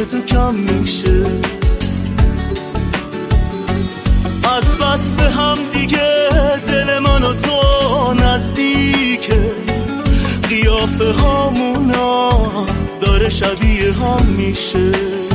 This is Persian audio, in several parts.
تو کم میشه. از بس به هم دیگه دل من و تو نزدیکه، قیافه هامونا داره شبیه هم میشه.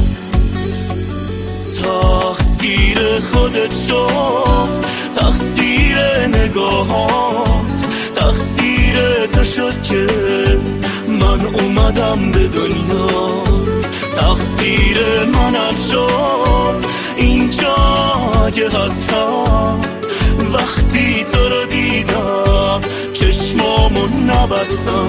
تقصیر خودت شد، تقصیر نگاهات، تقصیر تو شد که من اومدم به دنیات. تقصیر منم شد اینجا که هستم، وقتی تو رو دیدم چشمامو نبستم.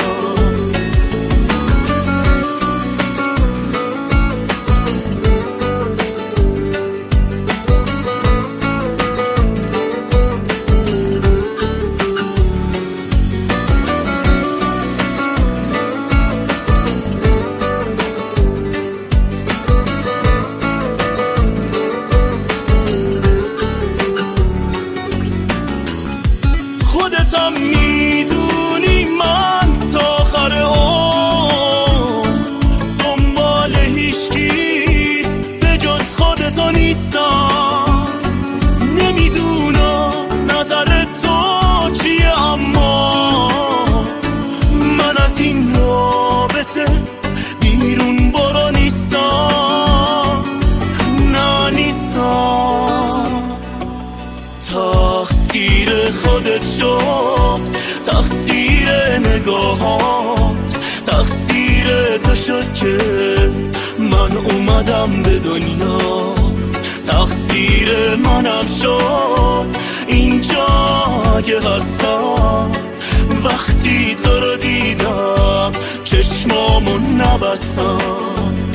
خودتم میدونی من تا آخر عمر دنبال هیچکی به جز خودتو نیستم. نمیدونم نظر تو چیه، اما من از این رابطه بیرون برو نیستم. نه نیستم. تقصیر خودت شد، تقصیر نگاهات، تقصیر تو شد که من اومدم به دنیات. تقصیر منم شد اینجا که هستم، وقتی تو رو دیدم چشمامو نبستم.